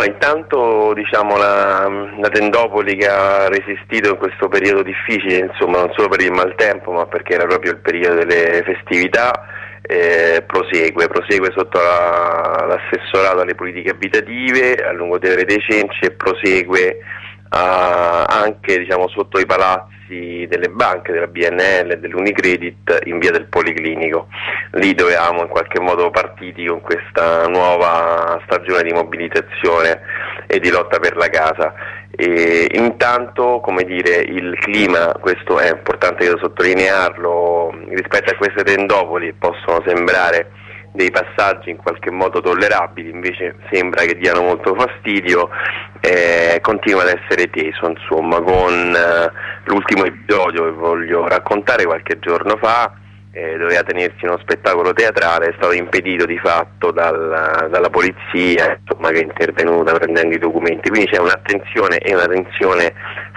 intanto diciamo la Tendopoli, che ha resistito in questo periodo difficile, insomma, non solo per il maltempo ma perché era proprio il periodo delle festività, prosegue sotto l'assessorato alle politiche abitative a Lungotevere dei Cenci, e prosegue anche diciamo sotto i palazzi delle banche, della BNL e dell'Unicredit in via del Policlinico, lì dove eravamo in qualche modo partiti con questa nuova stagione di mobilitazione e di lotta per la casa. E intanto, come dire, il clima, questo è importante da sottolinearlo, rispetto a queste tendopoli possono sembrare dei passaggi in qualche modo tollerabili, invece sembra che diano molto fastidio, continua ad essere teso, insomma, con l'ultimo episodio che voglio raccontare. Qualche giorno fa doveva tenersi uno spettacolo teatrale, è stato impedito di fatto dalla polizia, insomma, che è intervenuta prendendo i documenti, quindi c'è un'attenzione e una tensione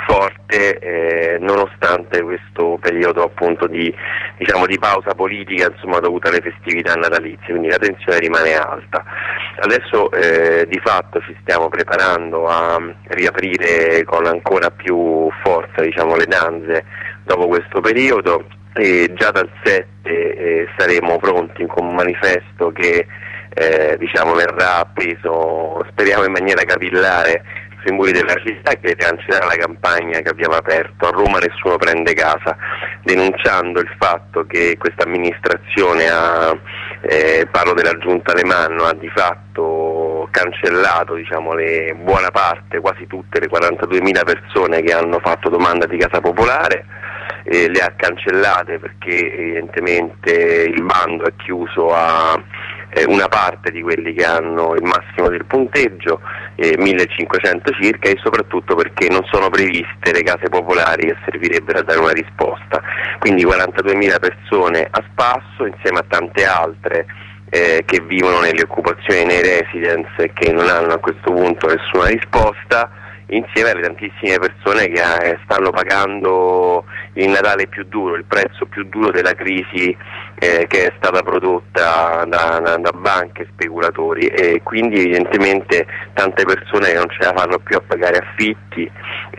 forte nonostante questo periodo appunto di pausa politica, insomma, dovuta alle festività natalizie, quindi la tensione rimane alta. Adesso di fatto ci stiamo preparando a riaprire con ancora più forza, diciamo, le danze dopo questo periodo, e già dal 7 saremo pronti con un manifesto che verrà appeso, speriamo in maniera capillare, sui muri della città, che lancerà la campagna che abbiamo aperto: a Roma nessuno prende casa, denunciando il fatto che questa amministrazione parlo della giunta Alemanno, ha di fatto cancellato, diciamo, buona parte, quasi tutte le 42.000 persone che hanno fatto domanda di casa popolare. Le ha cancellate perché evidentemente il bando è chiuso a una parte di quelli che hanno il massimo del punteggio, 1500 circa, e soprattutto perché non sono previste le case popolari che servirebbero a dare una risposta. Quindi 42.000 persone a spasso, insieme a tante altre che vivono nelle occupazioni, nei residence, e che non hanno a questo punto nessuna risposta, insieme alle tantissime persone che stanno pagando il Natale più duro, il prezzo più duro della crisi che è stata prodotta da banche e speculatori, e quindi evidentemente tante persone che non ce la fanno più a pagare affitti,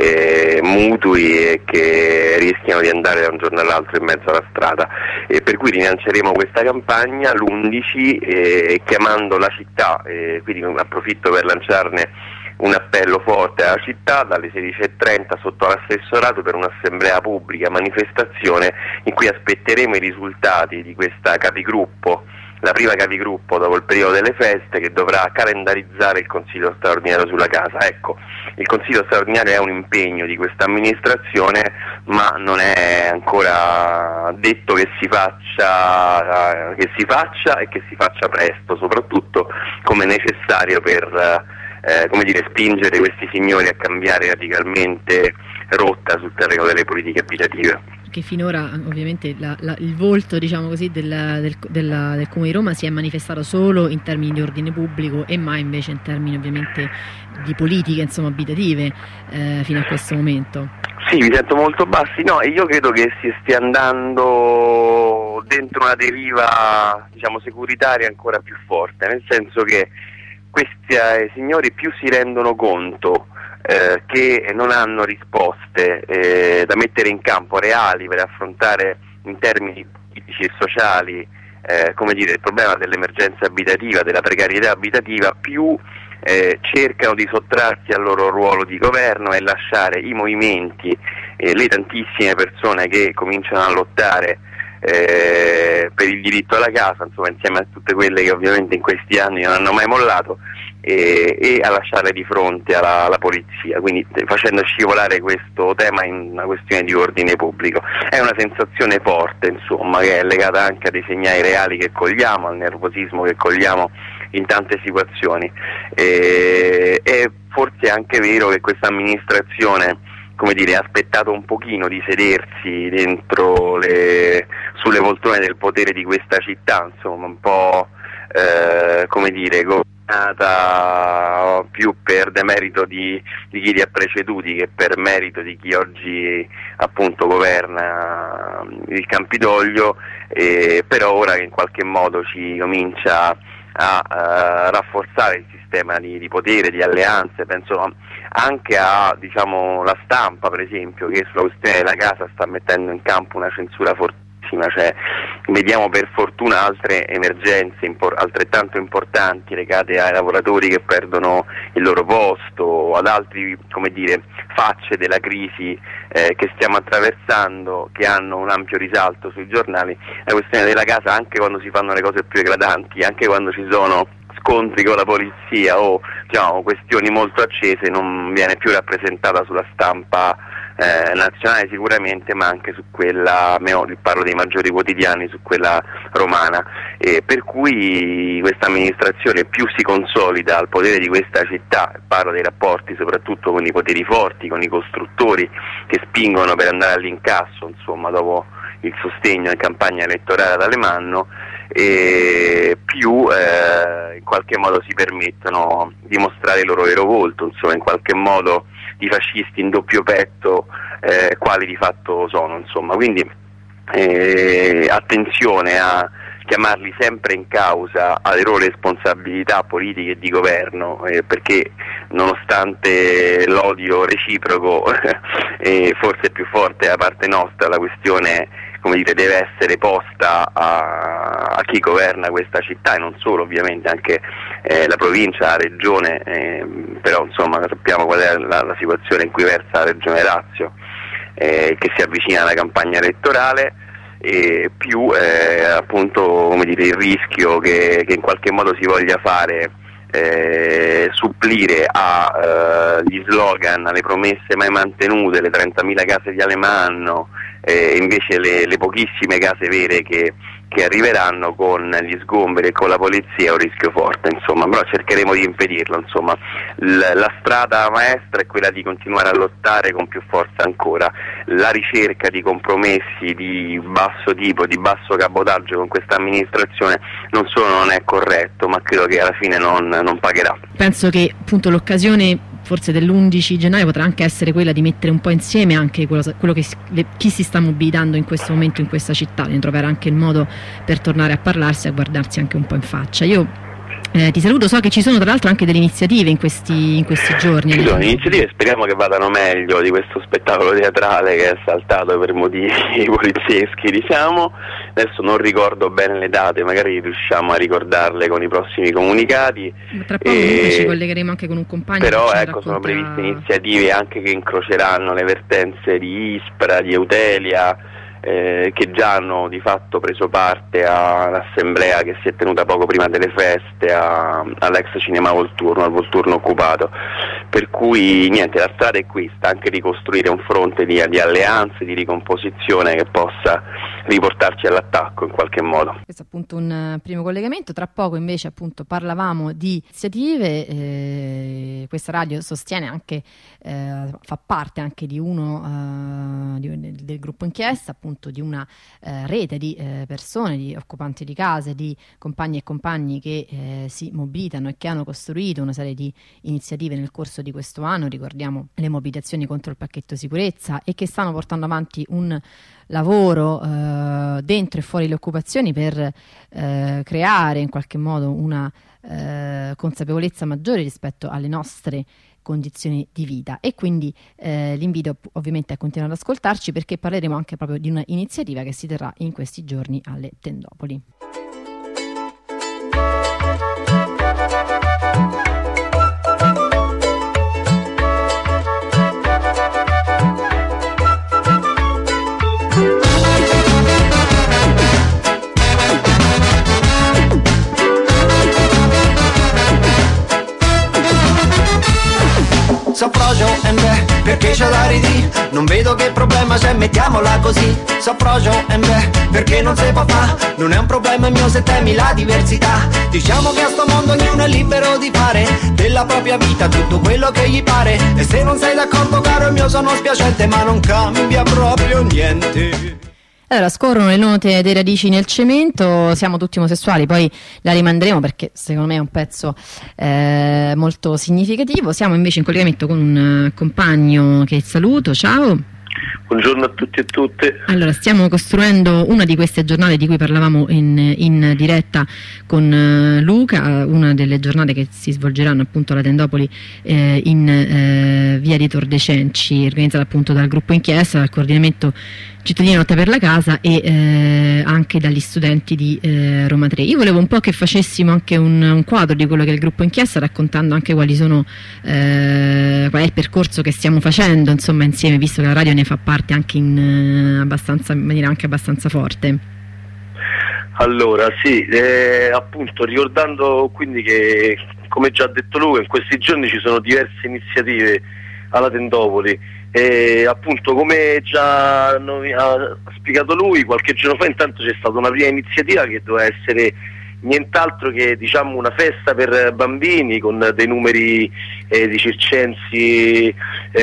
mutui, e che rischiano di andare da un giorno all'altro in mezzo alla strada, e per cui rilanceremo questa campagna l'11 chiamando la città, quindi approfitto per lanciarne un appello forte alla città dalle 16:30 sotto l'assessorato per un'assemblea pubblica, manifestazione in cui aspetteremo i risultati di questa capigruppo, la prima capigruppo dopo il periodo delle feste, che dovrà calendarizzare il Consiglio straordinario sulla casa. Ecco, il Consiglio straordinario è un impegno di questa amministrazione, ma non è ancora detto che si faccia e che si faccia presto, soprattutto come necessario per spingere questi signori a cambiare radicalmente rotta sul terreno delle politiche abitative. Che finora ovviamente il volto, diciamo così, del Comune di Roma si è manifestato solo in termini di ordine pubblico e mai invece in termini ovviamente di politiche, insomma, abitative fino a questo momento. Sì, mi sento molto bassi. No, io credo che si stia andando dentro una deriva, diciamo, securitaria ancora più forte, nel senso che questi signori più si rendono conto che non hanno risposte da mettere in campo reali per affrontare in termini politici e sociali il problema dell'emergenza abitativa, della precarietà abitativa, più cercano di sottrarsi al loro ruolo di governo e lasciare i movimenti, le tantissime persone che cominciano a lottare per il diritto alla casa, insomma, insieme a tutte quelle che ovviamente in questi anni non hanno mai mollato, e a lasciare di fronte alla polizia, quindi facendo scivolare questo tema in una questione di ordine pubblico. È una sensazione forte, insomma, che è legata anche a dei segnali reali che cogliamo, al nervosismo che cogliamo in tante situazioni, e forse è anche vero che questa amministrazione, come dire, ha aspettato un pochino di sedersi sulle poltrone del potere di questa città, insomma, un po' governata più per demerito di chi li ha preceduti che per merito di chi oggi appunto governa il Campidoglio, però ora che in qualche modo ci comincia a rafforzare il sistema di potere, di alleanze. Penso anche a, diciamo, la stampa, per esempio, che sulla questione della casa sta mettendo in campo una censura fortissima, cioè vediamo per fortuna altre emergenze altrettanto importanti legate ai lavoratori che perdono il loro posto, ad altri, come dire, facce della crisi che stiamo attraversando, che hanno un ampio risalto sui giornali. La questione della casa, anche quando si fanno le cose più eclatanti, anche quando ci sono scontri con la polizia o, diciamo, questioni molto accese, non viene più rappresentata sulla stampa nazionale sicuramente, ma anche su quella, parlo dei maggiori quotidiani, su quella romana, per cui questa amministrazione più si consolida al potere di questa città, parlo dei rapporti soprattutto con i poteri forti, con i costruttori che spingono per andare all'incasso, insomma, dopo il sostegno in campagna elettorale ad Alemanno, più in qualche modo si permettono di mostrare il loro vero volto, insomma, in qualche modo di fascisti in doppio petto, quali di fatto sono, insomma. Quindi attenzione a chiamarli sempre in causa alle loro responsabilità politiche e di governo, perché nonostante l'odio reciproco forse più forte da parte nostra, la questione, come dire, deve essere posta a chi governa questa città, e non solo, ovviamente anche la provincia, la regione, però insomma sappiamo qual è la situazione in cui versa la regione Lazio, che si avvicina alla campagna elettorale, e più appunto, come dire, il rischio che in qualche modo si voglia fare supplire agli slogan, alle promesse mai mantenute, le 30.000 case di Alemanno, invece le pochissime case vere che arriveranno con gli sgomberi e con la polizia, è un rischio forte, insomma, però cercheremo di impedirlo, insomma. La strada maestra è quella di continuare a lottare con più forza ancora. La ricerca di compromessi di basso tipo, di basso cabotaggio con questa amministrazione non solo non è corretto, ma credo che alla fine non pagherà. Penso che appunto l'occasione forse dell'11 gennaio potrà anche essere quella di mettere un po' insieme anche quello che chi si sta mobilitando in questo momento in questa città, di trovare anche il modo per tornare a parlarsi, a guardarsi anche un po' in faccia. Io ti saluto, so che ci sono tra l'altro anche delle iniziative in questi giorni. Ci sono iniziative, speriamo che vadano meglio di questo spettacolo teatrale che è saltato per motivi polizieschi, diciamo. Adesso non ricordo bene le date, magari riusciamo a ricordarle con i prossimi comunicati. Tra poco ci collegheremo anche con un compagno. Però ecco, sono previste iniziative anche che incroceranno le vertenze di Ispra, di Eutelia, che già hanno di fatto preso parte all'assemblea che si è tenuta poco prima delle feste all'ex cinema Volturno, al Volturno occupato. Per cui niente, la strada è questa, anche di costruire un fronte di alleanze, di ricomposizione che possa riportarci all'attacco in qualche modo. Questo è appunto un primo collegamento. Tra poco invece appunto parlavamo di iniziative. Questa radio sostiene anche, fa parte anche di del gruppo inchiesta, appunto di una rete di persone, di occupanti di case, di compagni e compagni che si mobilitano e che hanno costruito una serie di iniziative nel corso di questo anno. Ricordiamo le mobilitazioni contro il pacchetto sicurezza, e che stanno portando avanti un lavoro dentro e fuori le occupazioni per creare in qualche modo una consapevolezza maggiore rispetto alle nostre condizioni di vita. E quindi l'invito ovviamente a continuare ad ascoltarci, perché parleremo anche proprio di una iniziativa che si terrà in questi giorni alle Tendopoli. So frocio e beh, perché c'è da ridì? Non vedo che problema c'è, mettiamola così. So frocio e beh, perché non si può fa? Non è un problema mio se temi la diversità. Diciamo che a sto mondo ognuno è libero di fare della propria vita tutto quello che gli pare. E se non sei d'accordo, caro mio, sono spiacente, ma non cambia proprio niente. Allora, scorrono le note dei Radici nel cemento, siamo tutti omosessuali, poi la rimanderemo perché secondo me è un pezzo molto significativo. Siamo invece in collegamento con un compagno che saluto, ciao. Buongiorno a tutti e tutte. Allora, stiamo costruendo una di queste giornate di cui parlavamo in diretta con Luca, una delle giornate che si svolgeranno appunto alla Tendopoli in via di Tor de' Cenci, organizzata appunto dal gruppo Inchiesta, dal coordinamento Cittadini Lotta per la Casa e anche dagli studenti di Roma 3. Io volevo un po' che facessimo anche un quadro di quello che è il gruppo Inchiesta, raccontando anche qual è il percorso che stiamo facendo, insomma, insieme, visto che la radio ne fa parte anche in maniera anche abbastanza forte. Allora, sì, appunto, ricordando quindi che, come già ha detto Luca, in questi giorni ci sono diverse iniziative alla Tendopoli. Appunto, come già ha spiegato lui, qualche giorno fa intanto c'è stata una prima iniziativa che doveva essere nient'altro che, diciamo, una festa per bambini con dei numeri di circensi,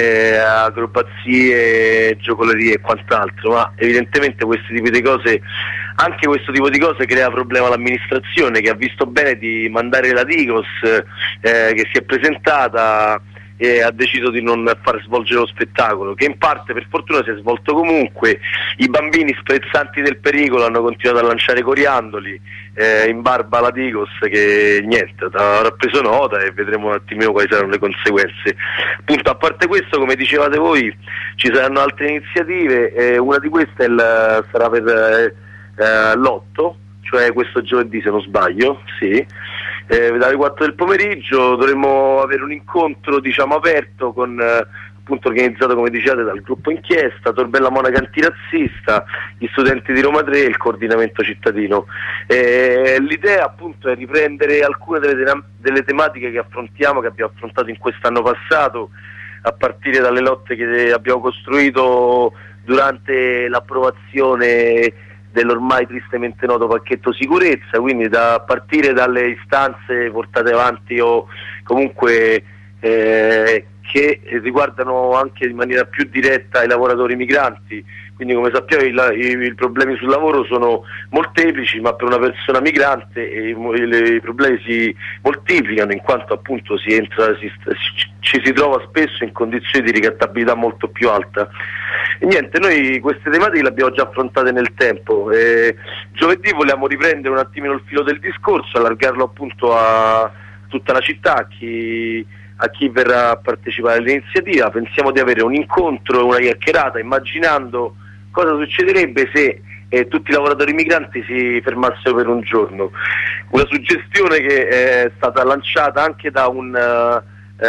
acrobazie, giocolerie e quant'altro, ma evidentemente questo tipo di cose crea problema all'amministrazione, che ha visto bene di mandare la Digos, che si è presentata e ha deciso di non far svolgere lo spettacolo, che in parte per fortuna si è svolto comunque. I bambini sprezzanti del pericolo hanno continuato a lanciare coriandoli in barba alla Digos, che niente, avrà preso nota e vedremo un attimino quali saranno le conseguenze. Appunto, a parte questo, come dicevate voi, ci saranno altre iniziative, una di queste sarà per l'8, cioè questo giovedì se non sbaglio, sì. Dalle 4 del pomeriggio dovremmo avere un incontro, diciamo, aperto con appunto organizzato, come dicevate, dal gruppo Inchiesta, Torbella Monaca Antirazzista, gli studenti di Roma 3 e il coordinamento cittadino. L'idea appunto è riprendere alcune delle tematiche che abbiamo affrontato in quest'anno passato, a partire dalle lotte che abbiamo costruito durante l'approvazione dell'ormai tristemente noto pacchetto sicurezza, quindi da partire dalle istanze portate avanti o comunque che riguardano anche in maniera più diretta i lavoratori migranti. Quindi, come sappiamo, i problemi sul lavoro sono molteplici, ma per una persona migrante i problemi si moltiplicano, in quanto appunto ci si trova spesso in condizioni di ricattabilità molto più alta. E niente, noi queste tematiche le abbiamo già affrontate nel tempo. Giovedì vogliamo riprendere un attimino il filo del discorso, allargarlo appunto a tutta la città, a chi verrà a partecipare all'iniziativa. Pensiamo di avere un incontro, una chiacchierata, immaginando cosa succederebbe se tutti i lavoratori migranti si fermassero per un giorno. Una suggestione che è stata lanciata anche da uno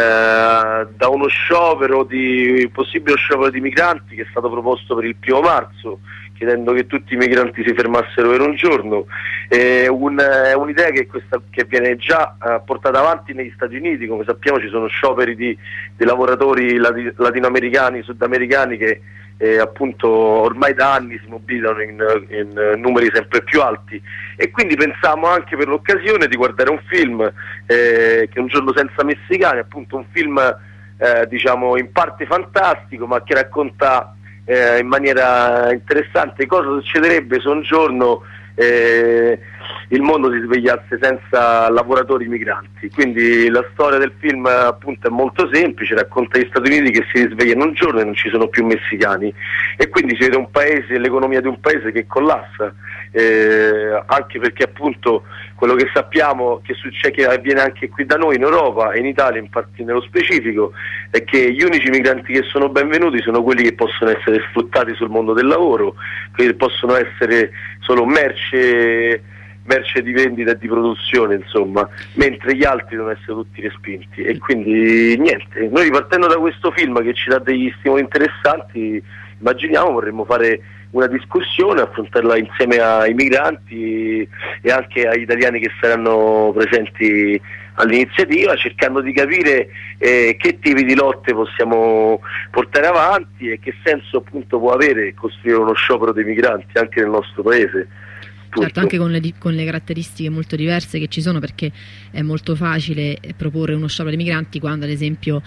sciopero possibile sciopero di migranti che è stato proposto per il 1° marzo, chiedendo che tutti i migranti si fermassero per un giorno. È un'idea che viene già portata avanti negli Stati Uniti. Come sappiamo, ci sono scioperi di lavoratori latinoamericani, sudamericani che appunto ormai da anni si mobilitano in numeri sempre più alti, e quindi pensiamo anche per l'occasione di guardare un film che è Un giorno senza messicani, appunto un film diciamo in parte fantastico, ma che racconta in maniera interessante cosa succederebbe se un giorno il mondo si svegliasse senza lavoratori migranti. Quindi la storia del film appunto è molto semplice, racconta gli Stati Uniti che si risvegliano un giorno e non ci sono più messicani, e quindi si vede un paese, l'economia di un paese che collassa, anche perché appunto quello che sappiamo che succede, che avviene anche qui da noi in Europa e in Italia infatti nello specifico, è che gli unici migranti che sono benvenuti sono quelli che possono essere sfruttati sul mondo del lavoro, che possono essere solo merce di vendita e di produzione, insomma, mentre gli altri devono essere tutti respinti. E quindi niente, noi partendo da questo film che ci dà degli stimoli interessanti, immaginiamo vorremmo fare una discussione, affrontarla insieme ai migranti e anche agli italiani che saranno presenti all'iniziativa, cercando di capire che tipi di lotte possiamo portare avanti e che senso appunto può avere costruire uno sciopero dei migranti anche nel nostro paese. tutto. Certo, anche con le caratteristiche molto diverse che ci sono, perché è molto facile proporre uno sciopero dei migranti quando ad esempio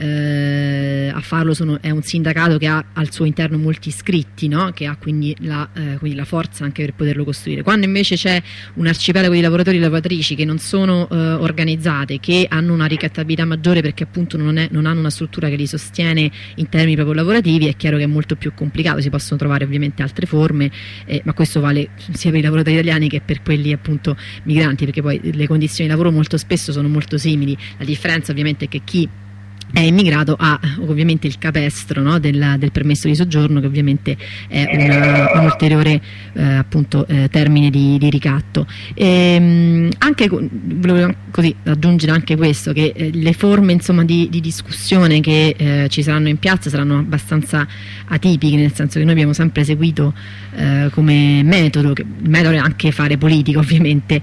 a farlo è un sindacato che ha al suo interno molti iscritti, no? Che ha quindi la forza anche per poterlo costruire. Quando invece c'è un arcipelago di lavoratori e lavoratrici che non sono organizzate, che hanno una ricattabilità maggiore perché appunto non hanno una struttura che li sostiene in termini proprio lavorativi, è chiaro che è molto più complicato. Si possono trovare ovviamente altre forme, ma questo vale sia per i lavoratori italiani che per quelli appunto migranti, perché poi le condizioni di lavoro molto spesso sono molto simili. La differenza ovviamente è che chi è immigrato ha ovviamente il capestro, no, del permesso di soggiorno, che ovviamente è un ulteriore appunto termine di ricatto. Anche volevo così aggiungere anche questo, che le forme insomma di discussione che ci saranno in piazza saranno abbastanza atipiche, nel senso che noi abbiamo sempre seguito come metodo, il metodo è anche fare politica ovviamente,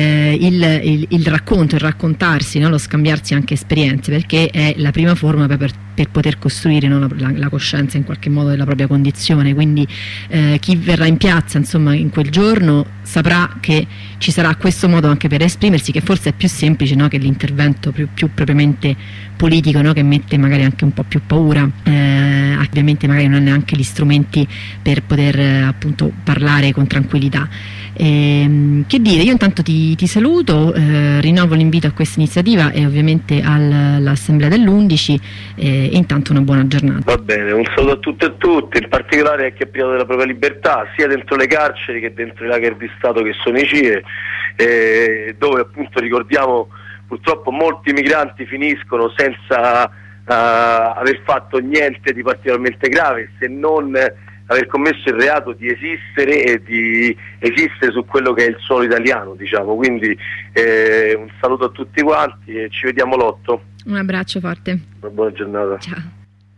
il racconto, il raccontarsi, no, lo scambiarsi anche esperienze, perché è la prima forma per poter costruire, no, la coscienza in qualche modo della propria condizione. Quindi chi verrà in piazza insomma in quel giorno saprà che ci sarà questo modo anche per esprimersi, che forse è più semplice, no, che l'intervento più propriamente politico, no, che mette magari anche un po' più paura, ovviamente magari non ha neanche gli strumenti per poter appunto parlare con tranquillità. Che dire, io intanto ti saluto, rinnovo l'invito a questa iniziativa e ovviamente all'assemblea dell'11, e intanto una buona giornata. Va bene, un saluto a tutte e tutti, in particolare a chi ha privato della propria libertà, sia dentro le carceri che dentro i lager di Stato che sono i CIE, dove appunto ricordiamo purtroppo molti migranti finiscono senza aver fatto niente di particolarmente grave, se non aver commesso il reato di esistere e di esistere su quello che è il suolo italiano, diciamo. Quindi un saluto a tutti quanti e ci vediamo l'8. Un abbraccio forte. Una buona giornata. Ciao.